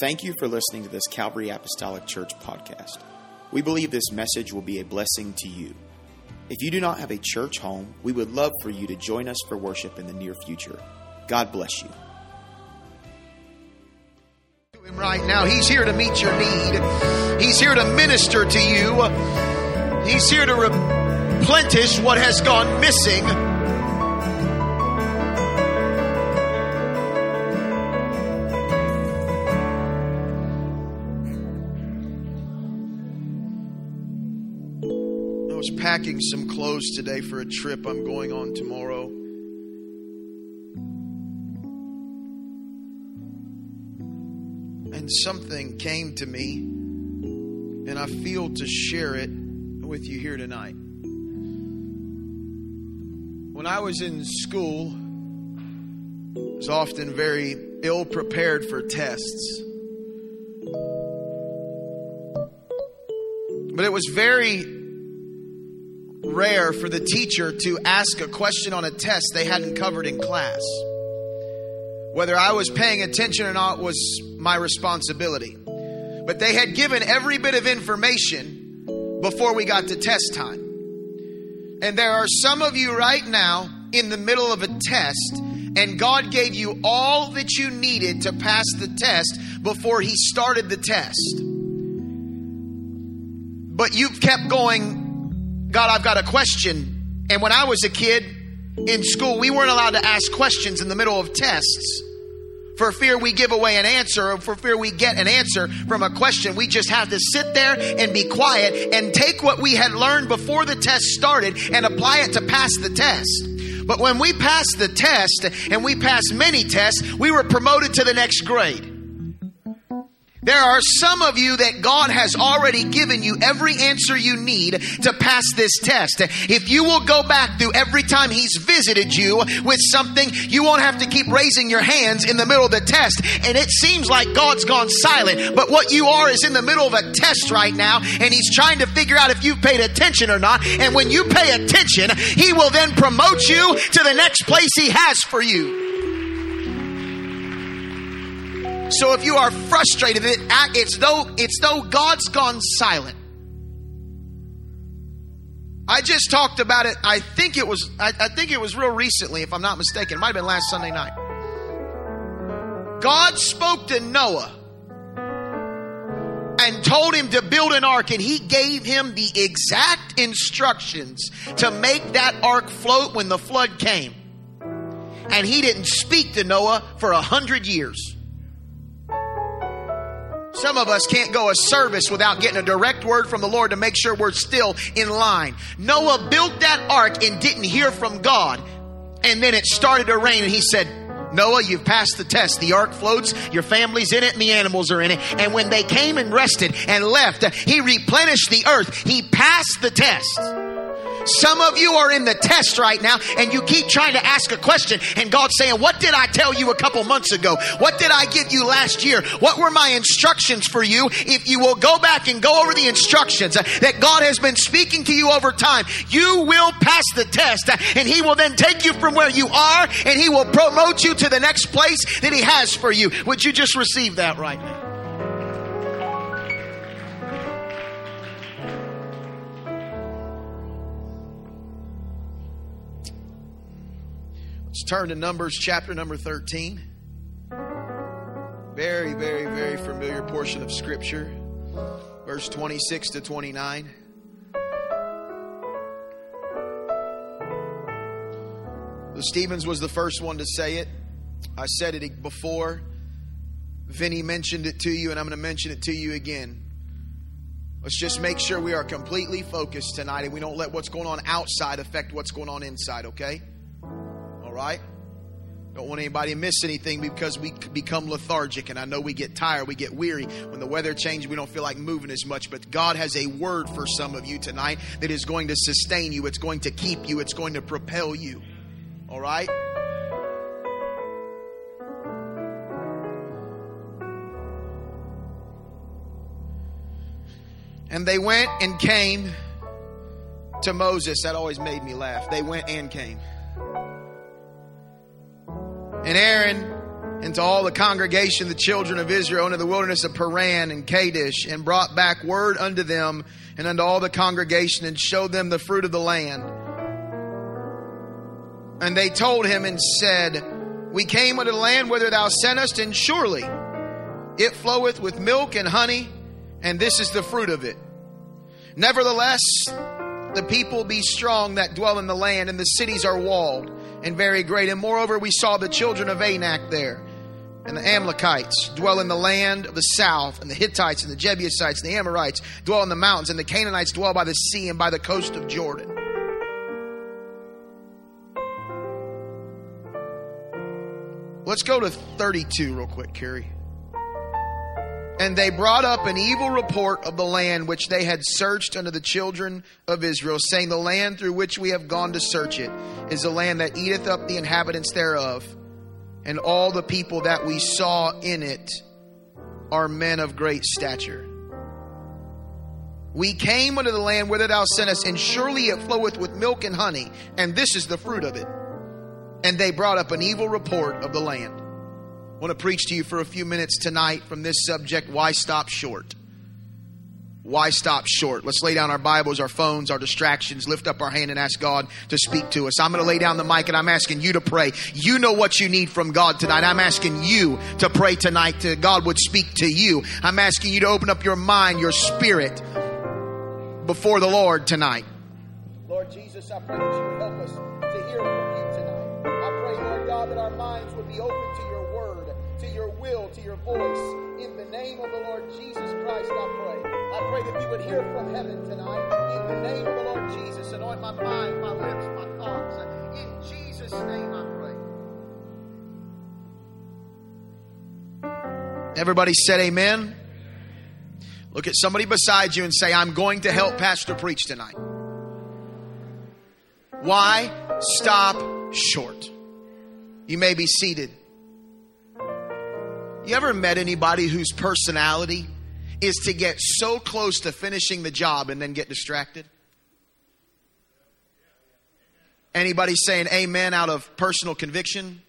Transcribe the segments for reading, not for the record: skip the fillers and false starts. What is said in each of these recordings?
Thank you for listening to this Calvary Apostolic Church podcast. We believe this message will be a blessing to you. If you do not have a church home, we would love for you to join us for worship in the near future. God bless you. Right now, He's here to meet your need. He's here to minister to you. He's here to replenish what has gone missing. I was packing some clothes today for a trip I'm going on tomorrow. And something came to me, and I feel to share it with you here tonight. When I was in school, I was often very ill prepared for tests. But it was very rare for the teacher to ask a question on a test they hadn't covered in class. Whether I was paying attention or not was my responsibility. But they had given every bit of information before we got to test time. And there are some of you right now in the middle of a test, and God gave you all that you needed to pass the test before He started the test. But you've kept going, God, I've got a question. And when I was a kid in school, we weren't allowed to ask questions in the middle of tests for fear we give away an answer, or for fear we get an answer from a question. We just have to sit there and be quiet and take what we had learned before the test started and apply it to pass the test. But when we passed the test, and we passed many tests, we were promoted to the next grade. There are some of you that God has already given you every answer you need to pass this test. If you will go back through every time He's visited you with something, you won't have to keep raising your hands in the middle of the test. And it seems like God's gone silent. But what you are is in the middle of a test right now, and He's trying to figure out if you've paid attention or not. And when you pay attention, He will then promote you to the next place He has for you. So if you are frustrated, it's though God's gone silent. I just talked about it. I think it was real recently, if I'm not mistaken. It might have been last Sunday night. God spoke to Noah and told him to build an ark, and He gave him the exact instructions to make that ark float when the flood came. And He didn't speak to Noah for 100 years. Some of us can't go a service without getting a direct word from the Lord to make sure we're still in line. Noah built that ark and didn't hear from God. And then it started to rain, and He said, Noah, you've passed the test. The ark floats, your family's in it, and the animals are in it. And when they came and rested and left, He replenished the earth. He passed the test. Some of you are in the test right now, and you keep trying to ask a question, and God's saying, what did I tell you a couple months ago? What did I give you last year? What were my instructions for you? If you will go back and go over the instructions that God has been speaking to you over time, you will pass the test, and He will then take you from where you are, and He will promote you to the next place that He has for you. Would you just receive that right now? Let's turn to Numbers chapter number 13. Very, very, very familiar portion of Scripture. Verse 26 to 29. Stevens was the first one to say it. I said it before. Vinny mentioned it to you, and I'm going to mention it to you again. Let's just make sure we are completely focused tonight, and we don't let what's going on outside affect what's going on inside, okay? All right? Don't want anybody to miss anything because we become lethargic. And I know we get tired, we get weary. When the weather changes, we don't feel like moving as much. But God has a word for some of you tonight that is going to sustain you. It's going to keep you. It's going to propel you. All right? And they went and came to Moses. That always made me laugh. They went and came. And Aaron And to all the congregation, the children of Israel, into the wilderness of Paran and Kadesh, and brought back word unto them and unto all the congregation, and showed them the fruit of the land. And they told him and said, we came unto the land whither thou sentest, and surely it floweth with milk and honey, and this is the fruit of it. Nevertheless, the people be strong that dwell in the land, and the cities are walled and very great. And moreover, we saw the children of Anak there, and the Amalekites dwell in the land of the south, and the Hittites and the Jebusites and the Amorites dwell in the mountains, and the Canaanites dwell by the sea and by the coast of Jordan. Let's go to 32 real quick, Carrie. And they brought up an evil report of the land which they had searched unto the children of Israel, saying, the land through which we have gone to search it is a land that eateth up the inhabitants thereof, and all the people that we saw in it are men of great stature. We came unto the land whither thou sentest, and surely it floweth with milk and honey, and this is the fruit of it. And they brought up an evil report of the land. I want to preach to you for a few minutes tonight from this subject, why stop short? Why stop short? Let's lay down our Bibles, our phones, our distractions, lift up our hand and ask God to speak to us. I'm going to lay down the mic and I'm asking you to pray. You know what you need from God tonight. I'm asking you to pray tonight that God would speak to you. I'm asking you to open up your mind, your spirit before the Lord tonight. Lord Jesus, I pray that you would help us to hear from you tonight. I pray, Lord God, that our minds would be open to your word, to your will, to your voice. In the name of the Lord Jesus Christ, I pray. I pray that we would hear from heaven tonight. In the name of the Lord Jesus, anoint my mind, my lips, my thoughts. In Jesus' name I pray. Everybody said amen. Look at somebody beside you and say, I'm going to help Pastor preach tonight. Why stop short? You may be seated. You ever met anybody whose personality is to get so close to finishing the job and then get distracted? Anybody saying amen out of personal conviction?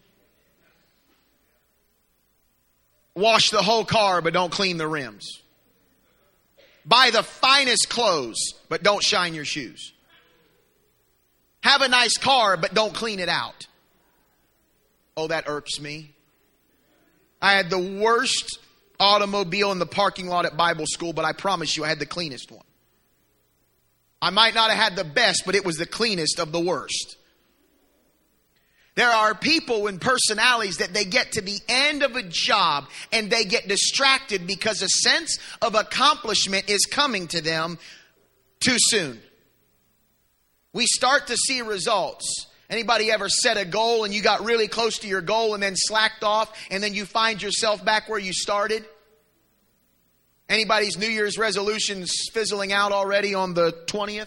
Wash the whole car but don't clean the rims. Buy the finest clothes but don't shine your shoes. Have a nice car but don't clean it out. Oh, that irks me. I had the worst automobile in the parking lot at Bible school, but I promise you I had the cleanest one. I might not have had the best, but it was the cleanest of the worst. There are people and personalities that they get to the end of a job and they get distracted because a sense of accomplishment is coming to them too soon. We start to see results. Anybody ever set a goal and you got really close to your goal and then slacked off and then you find yourself back where you started? Anybody's New Year's resolutions fizzling out already on the 20th?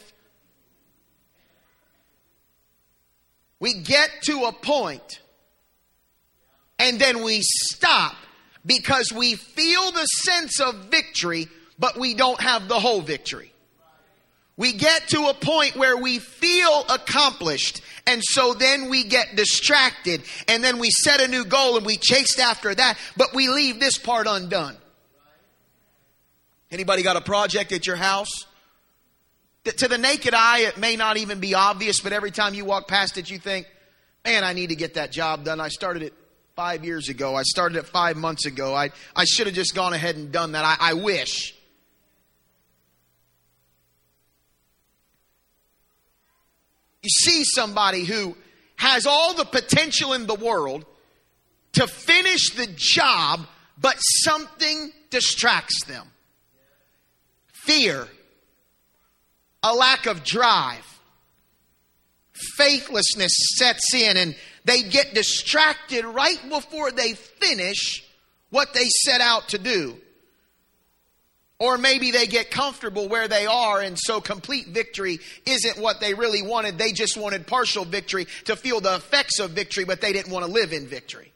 We get to a point and then we stop because we feel the sense of victory, but we don't have the whole victory. We get to a point where we feel accomplished, and so then we get distracted, and then we set a new goal and we chase after that, but we leave this part undone. Anybody got a project at your house? To the naked eye, it may not even be obvious, but every time you walk past it, you think, man, I need to get that job done. I started it 5 years ago. I started it 5 months ago. I should have just gone ahead and done that. I wish. You see somebody who has all the potential in the world to finish the job, but something distracts them. Fear, a lack of drive, faithlessness sets in, and they get distracted right before they finish what they set out to do. Or maybe they get comfortable where they are, and so complete victory isn't what they really wanted. They just wanted partial victory to feel the effects of victory, but they didn't want to live in victory.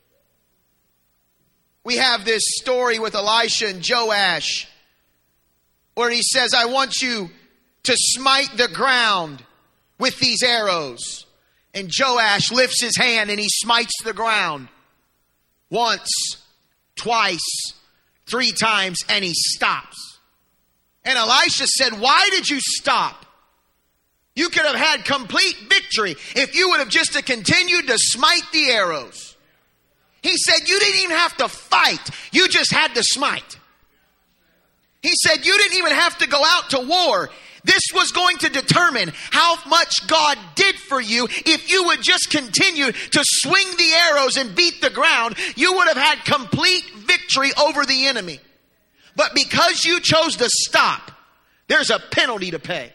We have this story with Elisha and Joash where he says, I want you to smite the ground with these arrows. And Joash lifts his hand and he smites the ground. once, twice, 3 times, and he stops. And Elisha said, why did you stop? You could have had complete victory if you would have just continued to smite the arrows. He said, you didn't even have to fight. You just had to smite. He said, you didn't even have to go out to war. This was going to determine how much God did for you. If you would just continue to swing the arrows and beat the ground, you would have had complete victory over the enemy. But because you chose to stop, there's a penalty to pay.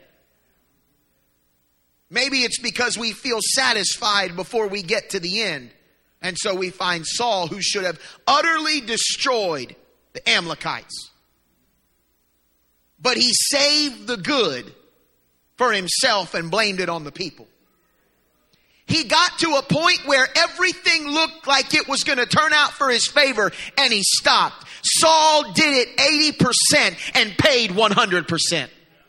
Maybe it's because we feel satisfied before we get to the end. And so we find Saul, who should have utterly destroyed the Amalekites. But he saved the good for himself and blamed it on the people. He got to a point where everything looked like it was going to turn out for his favor, and he stopped. Saul did it 80% and paid 100%.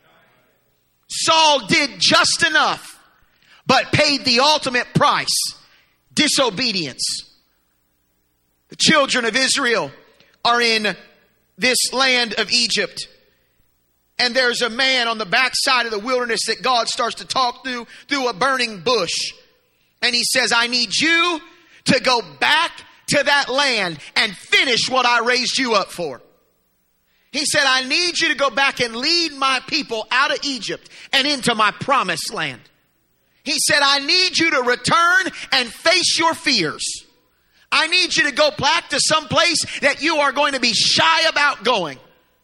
Saul did just enough, but paid the ultimate price: disobedience. The children of Israel are in this land of Egypt. And there's a man on the backside of the wilderness that God starts to talk to through a burning bush. And he says, I need you to go back to that land and finish what I raised you up for. He said, I need you to go back and lead my people out of Egypt and into my promised land. He said, I need you to return and face your fears. I need you to go back to some place that you are going to be shy about going.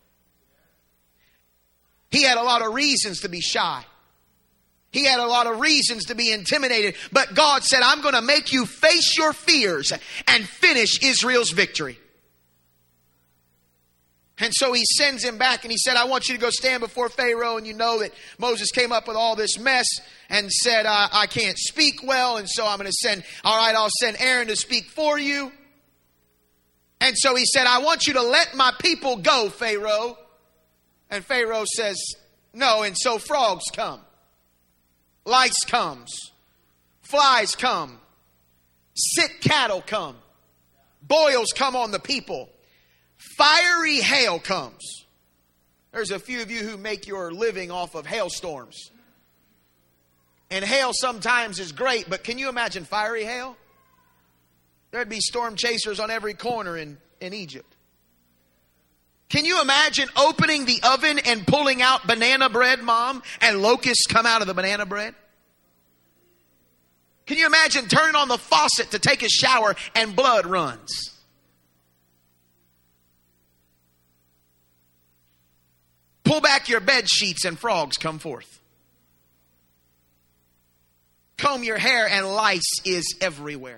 He had a lot of reasons to be shy. He had a lot of reasons to be intimidated. But God said, I'm going to make you face your fears and finish Israel's victory. And so he sends him back and he said, I want you to go stand before Pharaoh. And you know that Moses came up with all this mess and said, I can't speak well. And so I'm going to I'll send Aaron to speak for you. And so he said, I want you to let my people go, Pharaoh. And Pharaoh says, no. And so frogs come. Lice comes. Flies come. Sick cattle come. Boils come on the people. Fiery hail comes. There's a few of you who make your living off of hailstorms. And hail sometimes is great, but can you imagine fiery hail? There'd be storm chasers on every corner in Egypt. Can you imagine opening the oven and pulling out banana bread, Mom, and locusts come out of the banana bread? Can you imagine turning on the faucet to take a shower and blood runs? Pull back your bed sheets and frogs come forth. Comb your hair and lice is everywhere.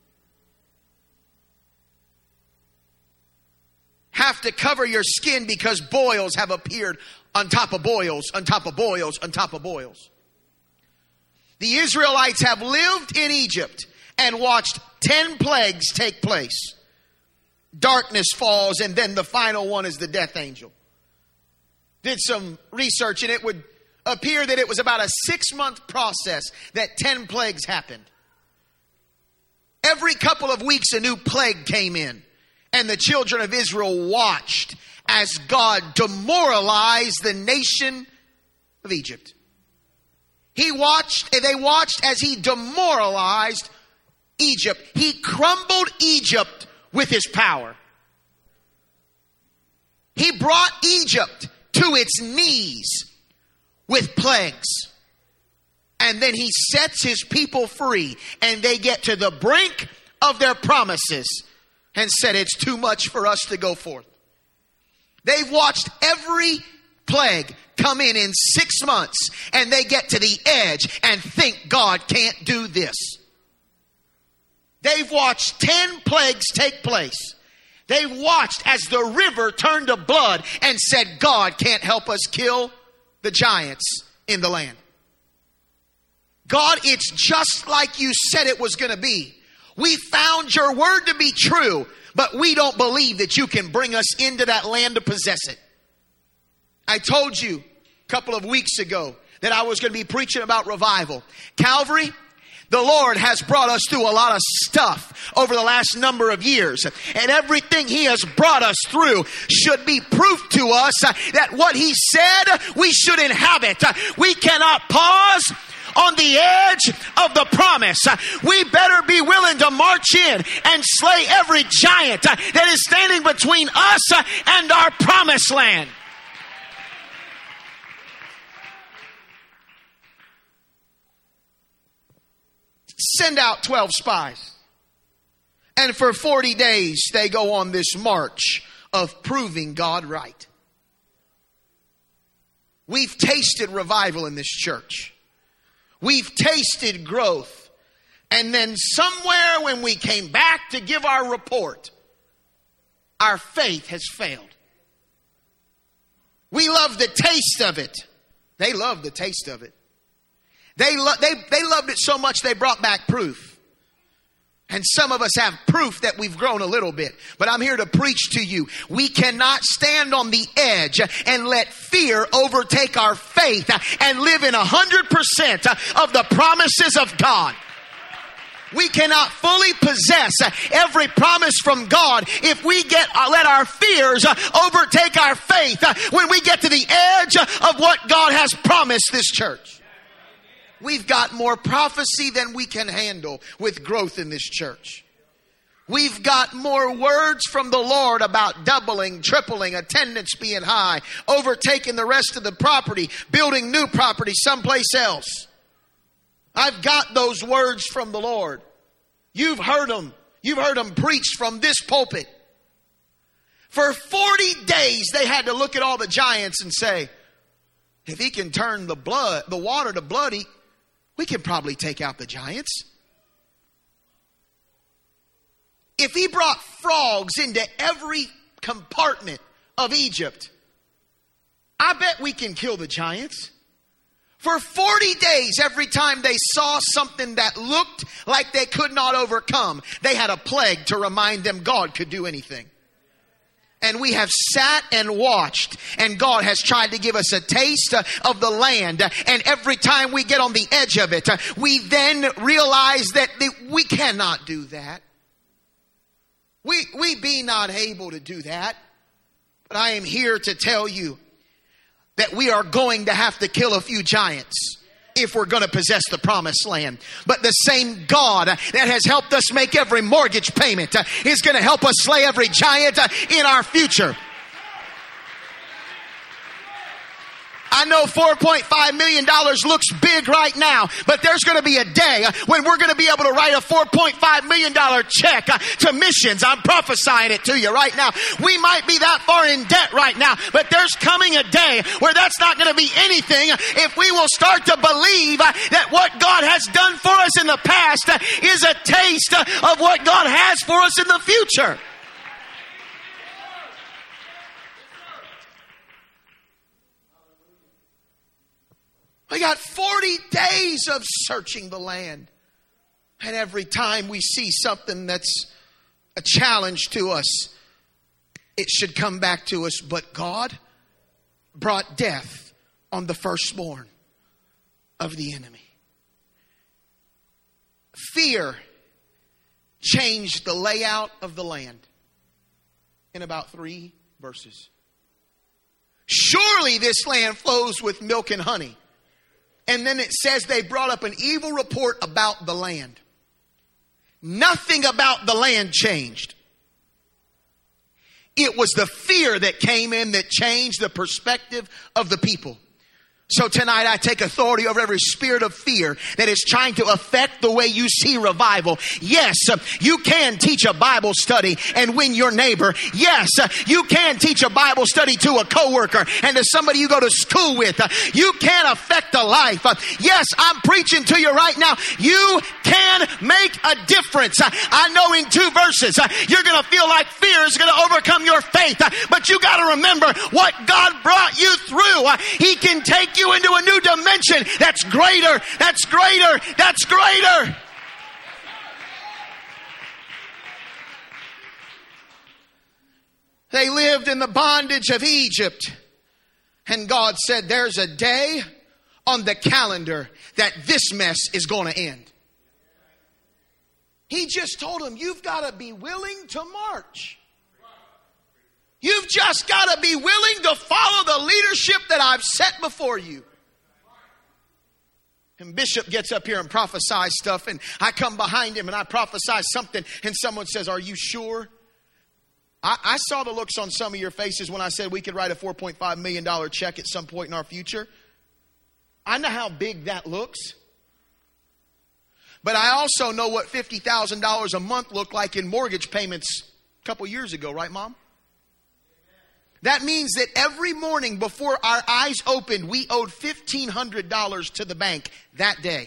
Have to cover your skin because boils have appeared on top of boils, on top of boils, on top of boils. The Israelites have lived in Egypt and watched 10 plagues take place. Darkness falls, and then the final one is the death angel. Did some research, and it would appear that it was about a 6-month process that 10 plagues happened. Every couple of weeks a new plague came in. And the children of Israel watched as God demoralized the nation of Egypt. They watched as he demoralized Egypt. He crumbled Egypt with his power. He brought Egypt to its knees with plagues. And then he sets his people free. And they get to the brink of their promises and said, it's too much for us to go forth. They've watched every plague come in 6 months, and they get to the edge and think God can't do this. They've watched 10 plagues take place. They've watched as the river turned to blood and said, God can't help us kill the giants in the land. God, it's just like you said it was going to be. We found your word to be true, but we don't believe that you can bring us into that land to possess it. I told you a couple of weeks ago that I was going to be preaching about revival. Calvary, The Lord has brought us through a lot of stuff over the last number of years. And everything He has brought us through should be proof to us that what He said we should inhabit. We cannot pause on the edge of the promise. We better be willing to march in and slay every giant that is standing between us and our promised land. Send out 12 spies. And for 40 days they go on this march of proving God right. We've tasted revival in this church. We've tasted growth. And then somewhere when we came back to give our report, our faith has failed. We love the taste of it. They love the taste of it. They loved it so much they brought back proof. And some of us have proof that we've grown a little bit. But I'm here to preach to you. We cannot stand on the edge and let fear overtake our faith and live in 100% of the promises of God. We cannot fully possess every promise from God if we let our fears overtake our faith when we get to the edge of what God has promised this church. We've got more prophecy than we can handle with growth in this church. We've got more words from the Lord about doubling, tripling, attendance being high, overtaking the rest of the property, building new property someplace else. I've got those words from the Lord. You've heard them. You've heard them preached from this pulpit. For 40 days they had to look at all the giants and say, if He can turn the water to blood, we can probably take out the giants. If He brought frogs into every compartment of Egypt, I bet we can kill the giants. For 40 days, every time they saw something that looked like they could not overcome, they had a plague to remind them God could do anything. And we have sat and watched, and God has tried to give us a taste of the land. And every time we get on the edge of it, we then realize that we cannot do that. We be not able to do that. But I am here to tell you that we are going to have to kill a few giants if we're going to possess the promised land. But the same God that has helped us make every mortgage payment is going to help us slay every giant in our future. I know $4.5 million looks big right now, but there's going to be a day when we're going to be able to write a $4.5 million check to missions. I'm prophesying it to you right now. We might be that far in debt right now, but there's coming a day where that's not going to be anything if we will start to believe that what God has done for us in the past is a taste of what God has for us in the future. We got 40 days of searching the land. And every time we see something that's a challenge to us, it should come back to us. But God brought death on the firstborn of the enemy. Fear changed the layout of the land in about 3 verses. Surely this land flows with milk and honey. And then it says they brought up an evil report about the land. Nothing about the land changed. It was the fear that came in that changed the perspective of the people. So tonight I take authority over every spirit of fear that is trying to affect the way you see revival. Yes, you can teach a Bible study and win your neighbor. Yes, you can teach a Bible study to a coworker and to somebody you go to school with. You can affect a life. Yes, I'm preaching to you right now. You can make a difference. I know in 2 verses you're going to feel like fear is going to overcome your faith. But you got to remember what God brought you through. He can take you into a new dimension that's greater, that's greater, that's greater. They lived in the bondage of Egypt. And God said, there's a day on the calendar that this mess is going to end. He just told them, you've got to be willing to march. You've just got to be willing to follow the leadership that I've set before you. And Bishop gets up here and prophesies stuff, and I come behind him and I prophesy something, and someone says, are you sure? I saw the looks on some of your faces when I said we could write a $4.5 million check at some point in our future. I know how big that looks. But I also know what $50,000 a month looked like in mortgage payments a couple years ago, right, Mom? That means that every morning before our eyes opened, we owed $1,500 to the bank that day.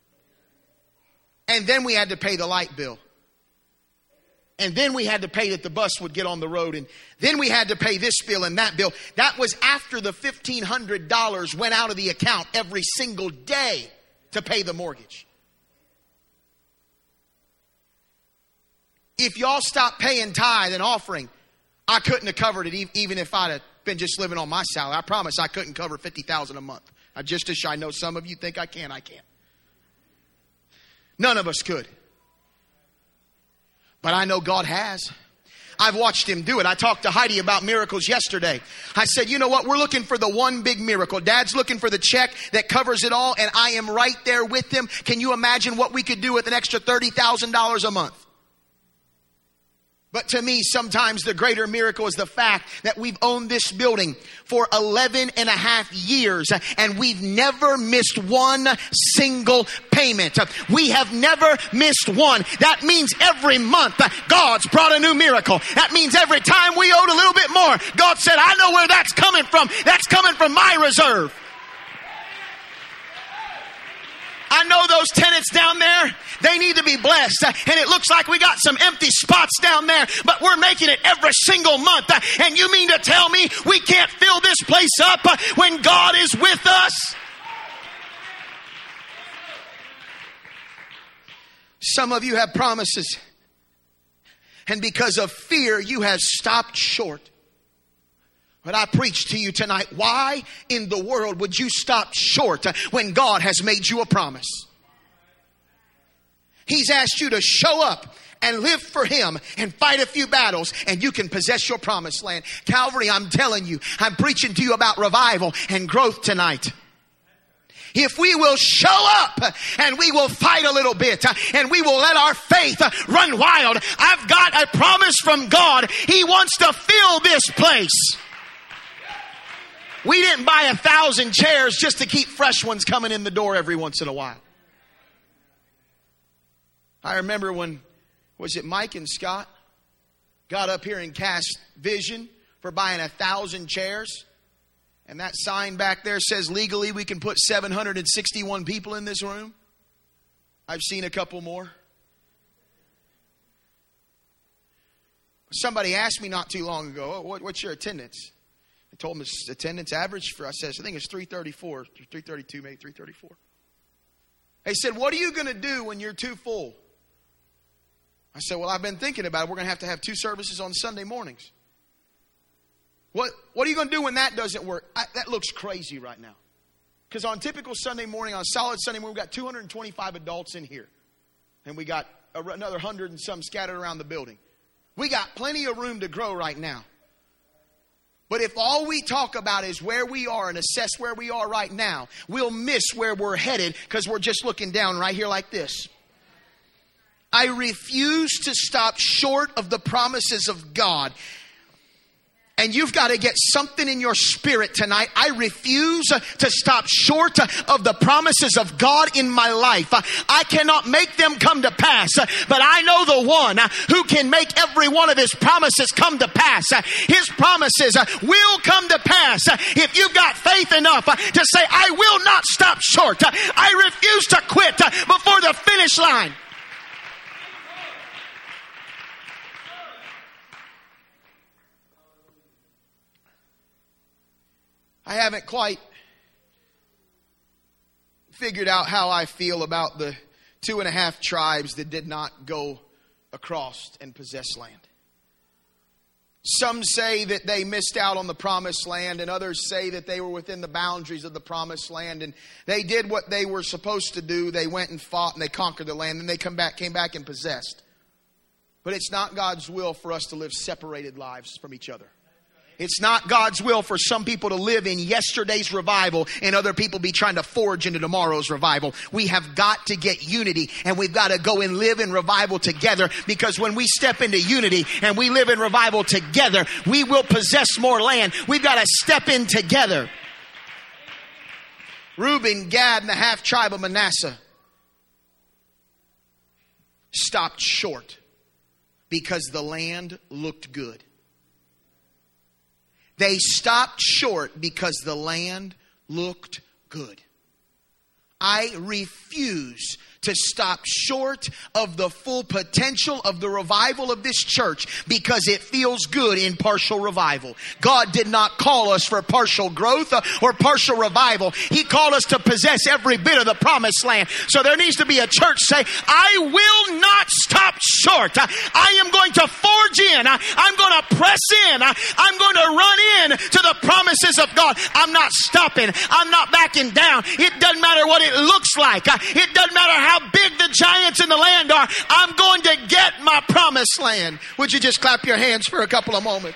And then we had to pay the light bill. And then we had to pay that the bus would get on the road. And then we had to pay this bill and that bill. That was after the $1,500 went out of the account every single day to pay the mortgage. If y'all stopped paying tithe and offering, I couldn't have covered it even if I'd have been just living on my salary. I promise I couldn't cover $50,000 a month. I know some of you think I can. I can't. None of us could. But I know God has. I've watched him do it. I talked to Heidi about miracles yesterday. I said, you know what? We're looking for the one big miracle. Dad's looking for the check that covers it all, and I am right there with him. Can you imagine what we could do with an extra $30,000 a month? But to me, sometimes the greater miracle is the fact that we've owned this building for 11 and a half years and we've never missed one single payment. We have never missed one. That means every month God's brought a new miracle. That means every time we owed a little bit more, God said, I know where that's coming from. That's coming from my reserve. I know those tenants down there, they need to be blessed. And it looks like we got some empty spots down there, but we're making it every single month. And you mean to tell me we can't fill this place up when God is with us? Some of you have promises, and because of fear, you have stopped short. But I preach to you tonight, why in the world would you stop short when God has made you a promise? He's asked you to show up and live for him and fight a few battles, and you can possess your promised land. Calvary, I'm telling you, I'm preaching to you about revival and growth tonight. If we will show up and we will fight a little bit and we will let our faith run wild, I've got a promise from God. He wants to fill this place. We didn't buy 1,000 chairs just to keep fresh ones coming in the door every once in a while. I remember when, was it Mike and Scott got up here and cast vision for buying 1,000 chairs? And that sign back there says legally we can put 761 people in this room. I've seen a couple more. Somebody asked me not too long ago, what's your attendance? I told him his attendance average for, I think it's 334, 332, maybe 334. They said, what are you going to do when you're too full? I said, well, I've been thinking about it. We're going to have 2 services on Sunday mornings. What are you going to do when that doesn't work? That looks crazy right now. Because on typical Sunday morning, on solid Sunday morning, we've got 225 adults in here. And we got another 100 and some scattered around the building. We got plenty of room to grow right now. But if all we talk about is where we are and assess where we are right now, we'll miss where we're headed because we're just looking down right here like this. I refuse to stop short of the promises of God. And you've got to get something in your spirit tonight. I refuse to stop short of the promises of God in my life. I cannot make them come to pass, but I know the one who can make every one of his promises come to pass. His promises will come to pass if you've got faith enough to say, I will not stop short. I refuse to quit before the finish line. I haven't quite figured out how I feel about the 2.5 tribes that did not go across and possess land. Some say that they missed out on the promised land, and others say that they were within the boundaries of the promised land, and they did what they were supposed to do. They went and fought and they conquered the land, and they came back and possessed. But it's not God's will for us to live separated lives from each other. It's not God's will for some people to live in yesterday's revival and other people be trying to forge into tomorrow's revival. We have got to get unity, and we've got to go and live in revival together, because when we step into unity and we live in revival together, we will possess more land. We've got to step in together. Reuben, Gad, and the half tribe of Manasseh stopped short because the land looked good. They stopped short because the land looked good. I refuse to stop short of the full potential of the revival of this church because it feels good in partial revival. God did not call us for partial growth or partial revival. He called us to possess every bit of the promised land. So there needs to be a church say, I will not stop short. I am going to forge in. I'm going to press in. I'm going to run in to the promises of God. I'm not stopping. I'm not backing down. It doesn't matter what it looks like. It doesn't matter how big the giants in the land are. I'm going to get my promised land. Would you just clap your hands for a couple of moments?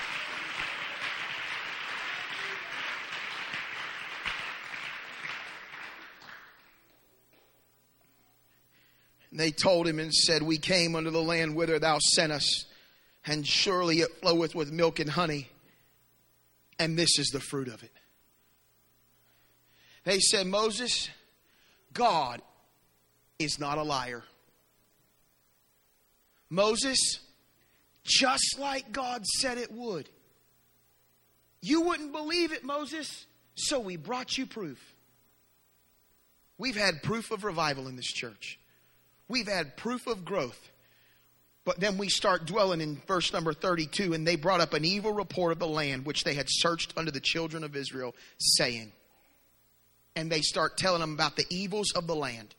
They told him and said, we came unto the land whither thou sent us, and surely it floweth with milk and honey, and this is the fruit of it. They said, Moses, God is not a liar. Moses, just like God said it would. You wouldn't believe it, Moses, so we brought you proof. We've had proof of revival in this church. We've had proof of growth. But then we start dwelling in verse number 32, and they brought up an evil report of the land which they had searched unto the children of Israel, saying, and they start telling them about the evils of the land.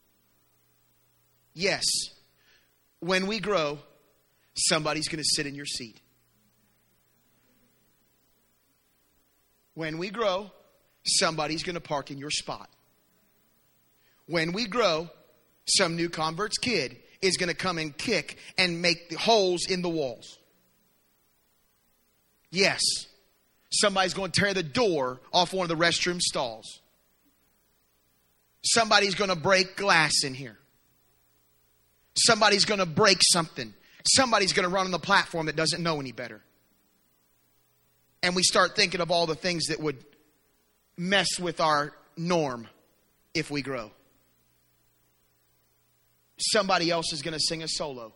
Yes, when we grow, somebody's going to sit in your seat. When we grow, somebody's going to park in your spot. When we grow, some new convert's kid is going to come and kick and make the holes in the walls. Yes, somebody's going to tear the door off one of the restroom stalls. Somebody's going to break glass in here. Somebody's going to break something. Somebody's going to run on the platform that doesn't know any better. And we start thinking of all the things that would mess with our norm if we grow. Somebody else is going to sing a solo.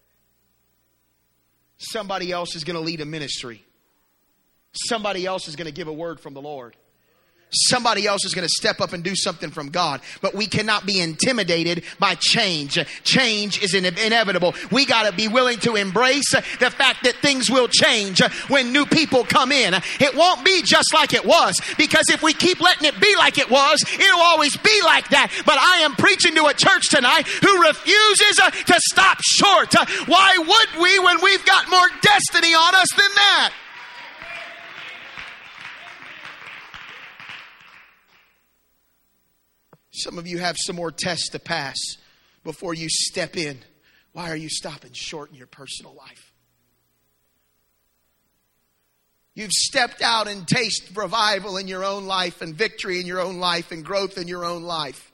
Somebody else is going to lead a ministry. Somebody else is going to give a word from the Lord. Somebody else is going to step up and do something from God. But we cannot be intimidated by change. Change is inevitable. We got to be willing to embrace the fact that things will change when new people come in. It won't be just like it was, because if we keep letting it be like it was, it'll always be like that. But I am preaching to a church tonight who refuses to stop short. Why would we when we've got more destiny on us than that? Some of you have some more tests to pass before you step in. Why are you stopping short in your personal life? You've stepped out and tasted revival in your own life and victory in your own life and growth in your own life.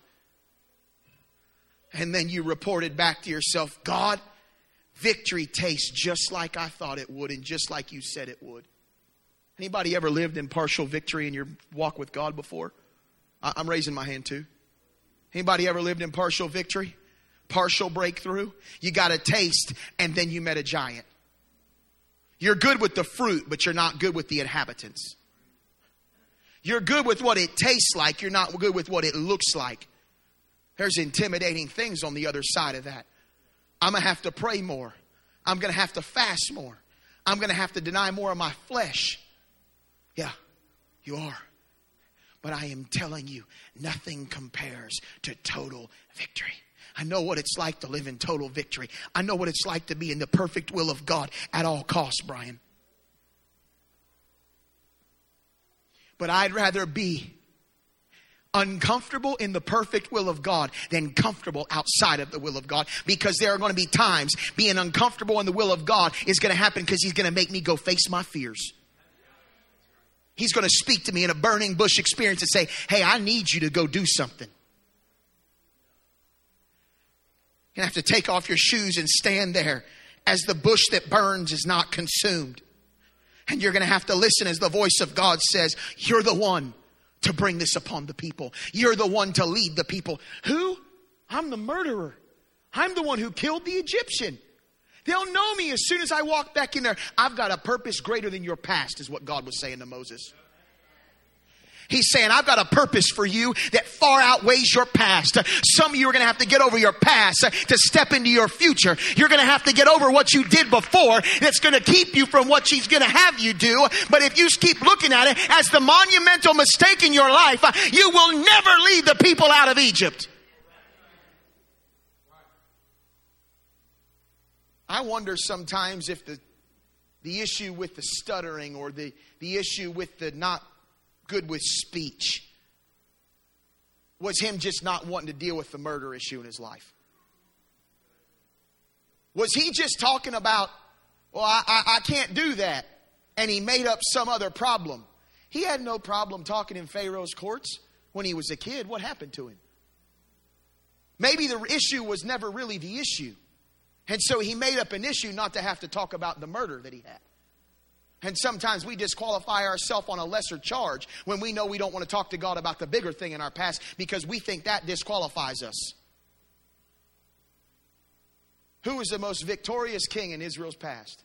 And then you reported back to yourself, God, victory tastes just like I thought it would and just like you said it would. Anybody ever lived in partial victory in your walk with God before? I'm raising my hand too. Anybody ever lived in partial victory? Partial breakthrough? You got a taste and then you met a giant. You're good with the fruit, but you're not good with the inhabitants. You're good with what it tastes like. You're not good with what it looks like. There's intimidating things on the other side of that. I'm going to have to pray more. I'm going to have to fast more. I'm going to have to deny more of my flesh. Yeah, you are. But I am telling you, nothing compares to total victory. I know what it's like to live in total victory. I know what it's like to be in the perfect will of God at all costs, Brian. But I'd rather be uncomfortable in the perfect will of God than comfortable outside of the will of God. Because there are going to be times being uncomfortable in the will of God is going to happen because He's going to make me go face my fears. He's going to speak to me in a burning bush experience and say, hey, I need you to go do something. You have to take off your shoes and stand there as the bush that burns is not consumed. And you're going to have to listen as the voice of God says, you're the one to bring this upon the people. You're the one to lead the people. Who? I'm the murderer. I'm the one who killed the Egyptian. They'll know me as soon as I walk back in there. I've got a purpose greater than your past, is what God was saying to Moses. He's saying, I've got a purpose for you that far outweighs your past. Some of you are going to have to get over your past to step into your future. You're going to have to get over what you did before that's going to keep you from what He's going to have you do. But if you keep looking at it as the monumental mistake in your life, you will never lead the people out of Egypt. I wonder sometimes if the issue with the stuttering or the issue with the not good with speech was him just not wanting to deal with the murder issue in his life. Was he just talking about, well, I can't do that, and he made up some other problem? He had no problem talking in Pharaoh's courts when he was a kid. What happened to him? Maybe the issue was never really the issue. And so he made up an issue not to have to talk about the murder that he had. And sometimes we disqualify ourselves on a lesser charge when we know we don't want to talk to God about the bigger thing in our past because we think that disqualifies us. Who was the most victorious king in Israel's past?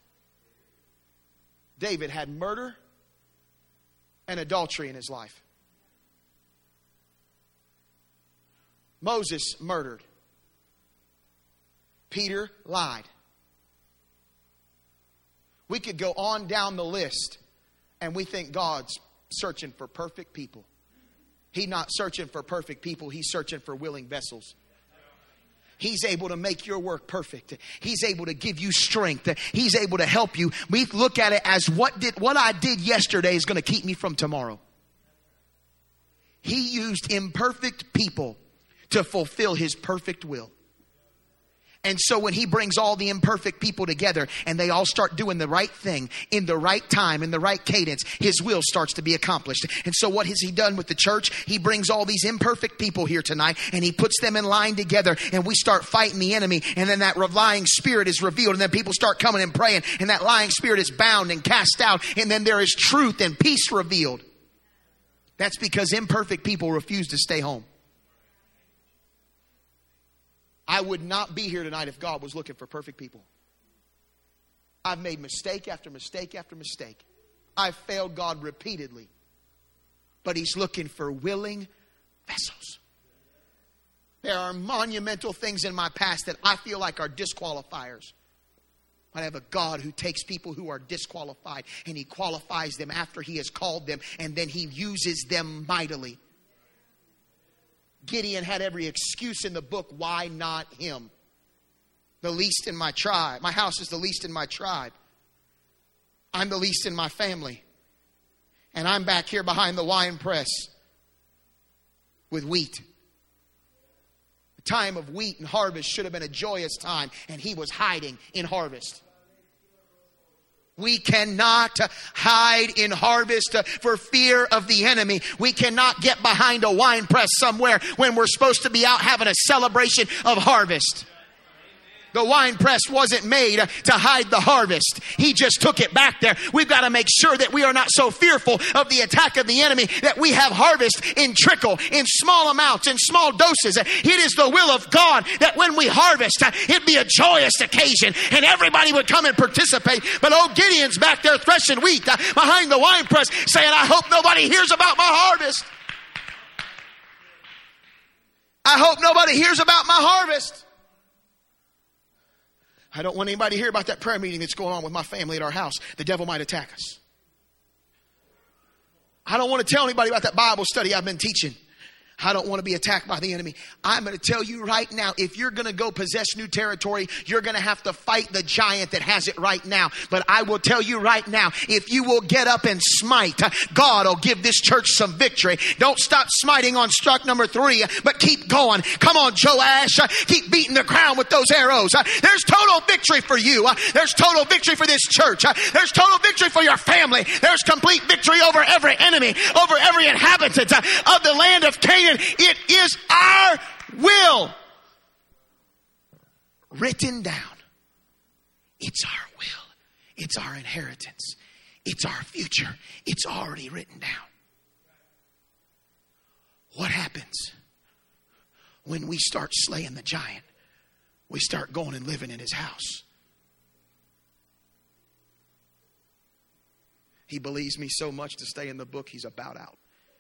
David had murder and adultery in his life. Moses murdered. Peter lied. We could go on down the list and we think God's searching for perfect people. He's not searching for perfect people. He's searching for willing vessels. He's able to make your work perfect. He's able to give you strength. He's able to help you. We look at it as what I did yesterday is going to keep me from tomorrow. He used imperfect people to fulfill His perfect will. And so when He brings all the imperfect people together and they all start doing the right thing in the right time, in the right cadence, His will starts to be accomplished. And so what has He done with the church? He brings all these imperfect people here tonight and He puts them in line together and we start fighting the enemy. And then that lying spirit is revealed and then people start coming and praying and that lying spirit is bound and cast out. And then there is truth and peace revealed. That's because imperfect people refuse to stay home. I would not be here tonight if God was looking for perfect people. I've made mistake after mistake after mistake. I've failed God repeatedly. But He's looking for willing vessels. There are monumental things in my past that I feel like are disqualifiers. But I have a God who takes people who are disqualified and He qualifies them after He has called them. And then He uses them mightily. Gideon had every excuse in the book. Why not him? The least in my tribe. My house is the least in my tribe. I'm the least in my family. And I'm back here behind the wine press with wheat. The time of wheat and harvest should have been a joyous time. And he was hiding in harvest. We cannot hide in harvest for fear of the enemy. We cannot get behind a wine press somewhere when we're supposed to be out having a celebration of harvest. The wine press wasn't made to hide the harvest. He just took it back there. We've got to make sure that we are not so fearful of the attack of the enemy that we have harvest in trickle, in small amounts, in small doses. It is the will of God that when we harvest, it'd be a joyous occasion and everybody would come and participate. But old Gideon's back there threshing wheat behind the wine press saying, I hope nobody hears about my harvest. I hope nobody hears about my harvest. I don't want anybody to hear about that prayer meeting that's going on with my family at our house. The devil might attack us. I don't want to tell anybody about that Bible study I've been teaching. I don't want to be attacked by the enemy. I'm going to tell you right now, if you're going to go possess new territory, you're going to have to fight the giant that has it right now. But I will tell you right now, if you will get up and smite, God will give this church some victory. Don't stop smiting on struck number 3, but keep going. Come on, Joash. Keep beating the ground with those arrows. There's total victory for you. There's total victory for this church. There's total victory for your family. There's complete victory over every enemy, over every inhabitant of the land of Canaan. It is our will written down. It's our will. It's our inheritance. It's our future. It's already written down. What happens when we start slaying the giant? We start going and living in his house. He believes me so much to stay in the book, he's about out.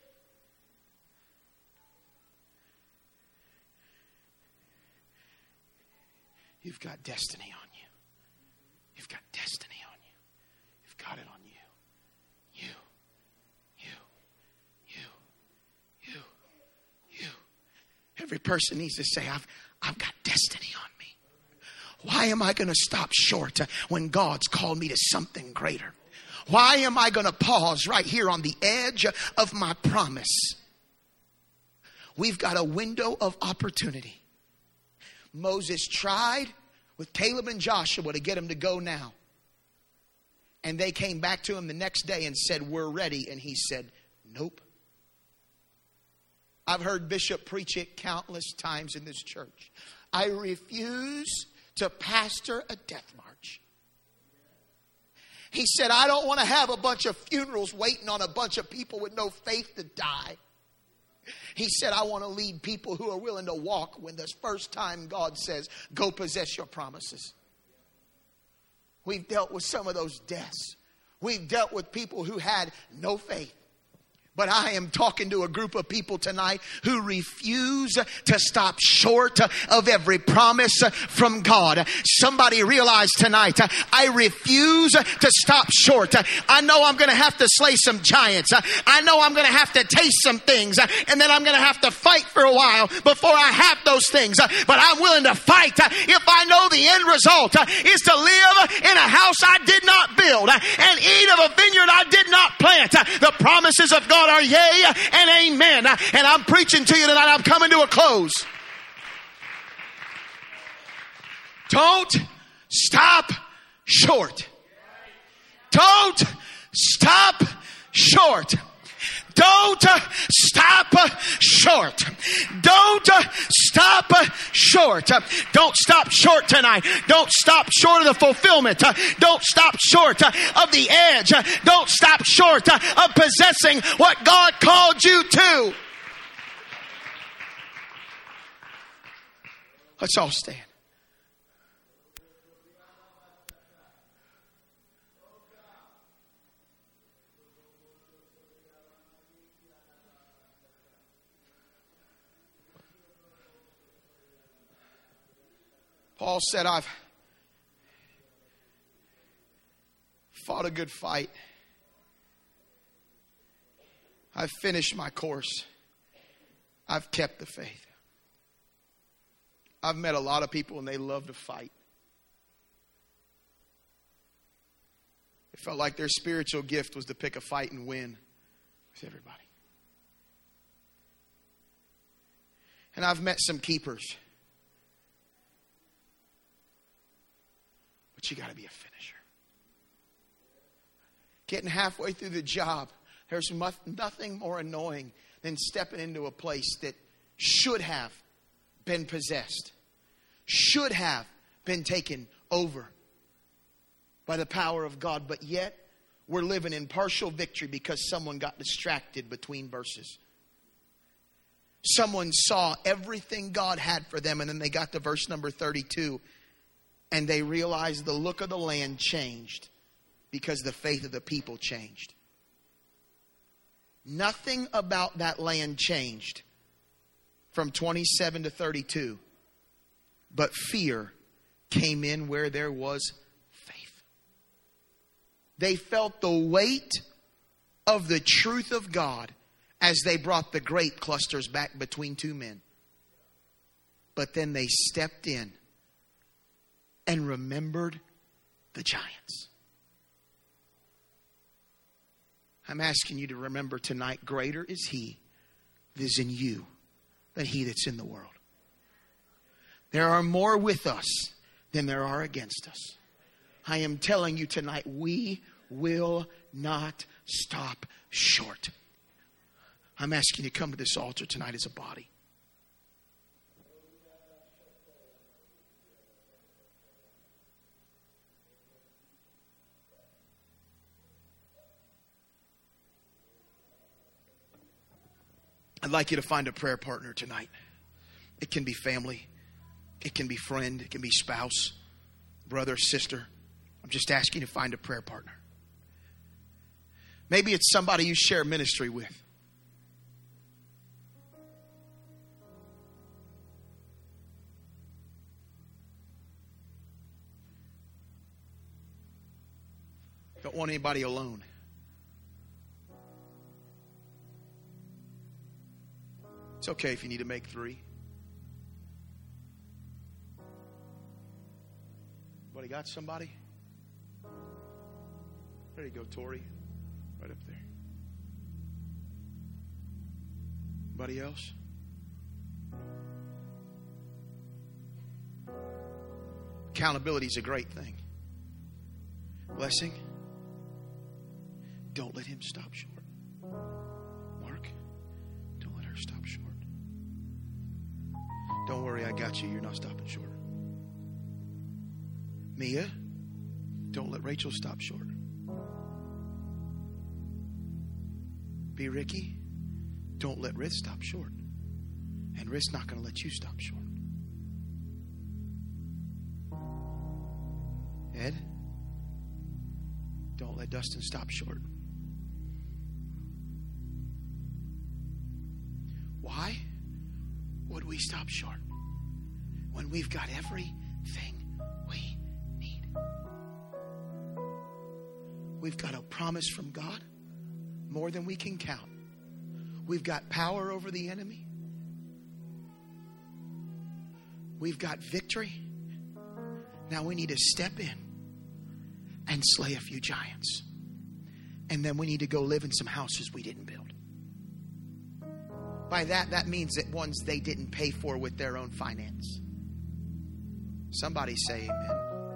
You've got destiny on you. You've got destiny on you. You've got it on you. You. Every person needs to say, I've got destiny on me. Why am I going to stop short when God's called me to something greater? Why am I going to pause right here on the edge of my promise? We've got a window of opportunity. Moses tried with Caleb and Joshua to get him to go now. And they came back to him the next day and said, we're ready. And he said, nope. I've heard Bishop preach it countless times in this church. I refuse to pastor a death march. He said, I don't want to have a bunch of funerals waiting on a bunch of people with no faith to die. He said, I want to lead people who are willing to walk when the first time God says, go possess your promises. We've dealt with some of those deaths. We've dealt with people who had no faith. But I am talking to a group of people tonight who refuse to stop short of every promise from God. Somebody realize tonight, I refuse to stop short. I know I'm going to have to slay some giants. I know I'm going to have to taste some things. And then I'm going to have to fight for a while before I have those things. But I'm willing to fight if I know the end result is to live in a house I did not build and eat of a vineyard I did not plant. The promises of God are yea and amen. And I'm preaching to you tonight. I'm coming to a close. Don't stop short. Don't stop short. Don't stop short. Don't stop short. Don't stop short tonight. Don't stop short of the fulfillment. Don't stop short of the edge. Don't stop short of possessing what God called you to. Let's all stand. Paul said, I've fought a good fight. I've finished my course. I've kept the faith. I've met a lot of people and they love to fight. It felt like their spiritual gift was to pick a fight and win with everybody. And I've met some keepers. But you got to be a finisher. Getting halfway through the job, there's nothing more annoying than stepping into a place that should have been possessed, should have been taken over by the power of God, but yet we're living in partial victory because someone got distracted between verses. Someone saw everything God had for them, and then they got to verse number 32. And they realized the look of the land changed because the faith of the people changed. Nothing about that land changed from 27 to 32. But fear came in where there was faith. They felt the weight of the truth of God as they brought the grape clusters back between two men. But then they stepped in and remembered the giants. I'm asking you to remember tonight, greater is He that is in you than he that's in the world. There are more with us than there are against us. I am telling you tonight, we will not stop short. I'm asking you to come to this altar tonight as a body. I'd like you to find a prayer partner tonight. It can be family. It can be friend. It can be spouse, brother, sister. I'm just asking you to find a prayer partner. Maybe it's somebody you share ministry with. Don't want anybody alone. It's okay if you need to make 3. Anybody got somebody? There you go, Tori. Right up there. Anybody else? Accountability is a great thing. Blessing. Don't let him stop short. Mark, don't let her stop short. Don't worry, I got you. You're not stopping short. Mia, don't let Rachel stop short. B. Ricky, don't let Riz stop short. And Riz not going to let you stop short. Ed, don't let Dustin stop short. Why would we stop short when we've got everything we need? We've got a promise from God, more than we can count. We've got power over the enemy. We've got victory. Now we need to step in and slay a few giants. And then we need to go live in some houses we didn't build. By that means that ones they didn't pay for with their own finance. Somebody say amen.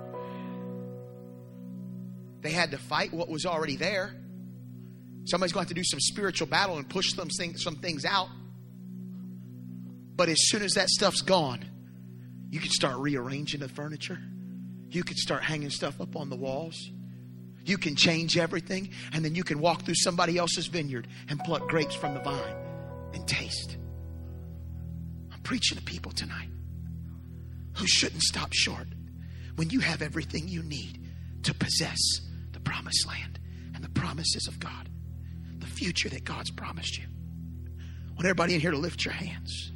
They had to fight what was already there. Somebody's going to have to do some spiritual battle and push some things out. But as soon as that stuff's gone, you can start rearranging the furniture. You can start hanging stuff up on the walls. You can change everything. And then you can walk through somebody else's vineyard and pluck grapes from the vine and taste. I'm preaching to people tonight who shouldn't stop short when you have everything you need to possess the promised land and the promises of God, the future that God's promised you. I want everybody in here to lift your hands.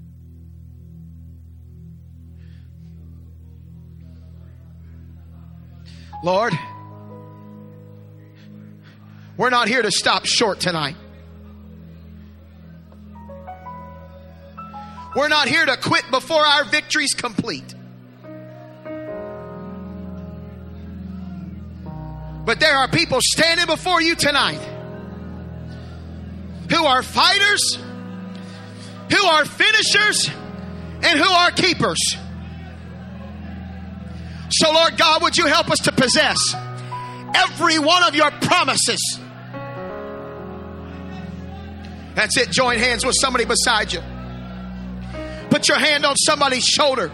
Lord, we're not here to stop short tonight. We're not here to quit before our victory's complete. But there are people standing before you tonight who are fighters, who are finishers, and who are keepers. So, Lord God, would you help us to possess every one of your promises? That's it. Join hands with somebody beside you. Put your hand on somebody's shoulder.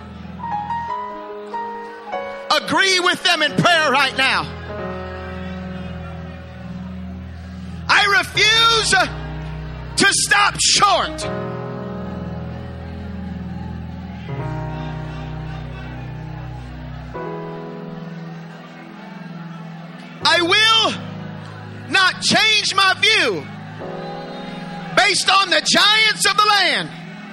Agree with them in prayer right now. I refuse to stop short. I will not change my view based on the giants of the land.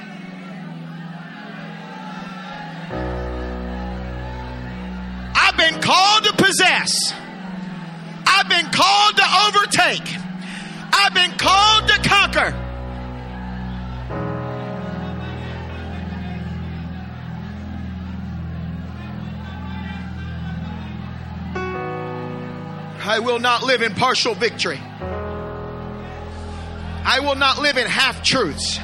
I've been called to possess. I've been called to overtake. I've been called to conquer. I will not live in partial victory. I will not live in half-truths.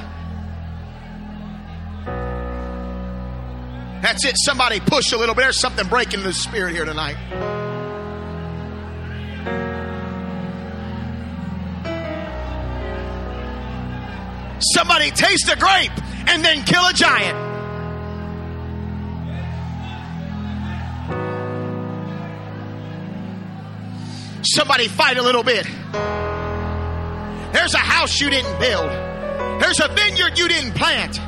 That's it. Somebody push a little bit. There's something breaking in the spirit here tonight. Somebody taste a grape and then kill a giant. Somebody fight a little bit. There's a house you didn't build. There's a vineyard you didn't plant.